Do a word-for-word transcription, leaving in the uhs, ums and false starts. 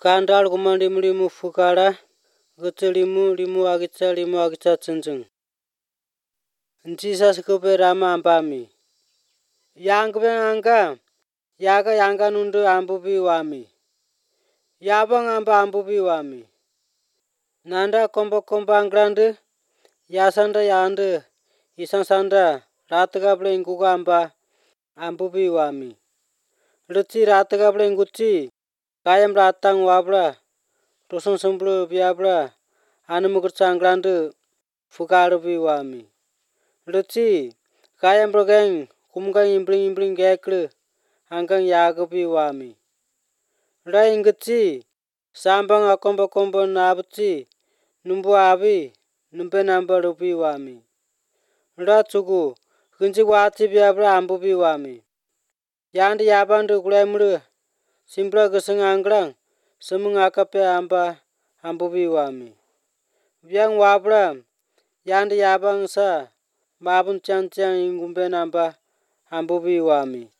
Gandal guma limu limu fukara gece limu limu agitsa limu agitsa cenjeng. Jesus kebe rama ambami. Yang be angka yaga yanga nundu ambubi wami. Yabang amba ambubi wami. Nanda komba komba angrande yasanda yande isang sanda rataga ble inguga amba ambubi wami. Luci rataga ble inguci kayam ratang wabla tosong semblu biabla anu mukerca angrande fukarubi wami. Luci kayam brogeng kumgang imbring imbring gekle anggang yagubi wami. Ra ingeci sambang akomba komba nabuci numbu abi numpe namba rubi wami. Ra cugu kunci wati biabra ambubi wami. Yandi yabandu gulemru simpra geseng anggrang semung akape amba ambubi wami. Biang wabra yandi yabang sa mabun cang cang ingumbe namba ambubi wami.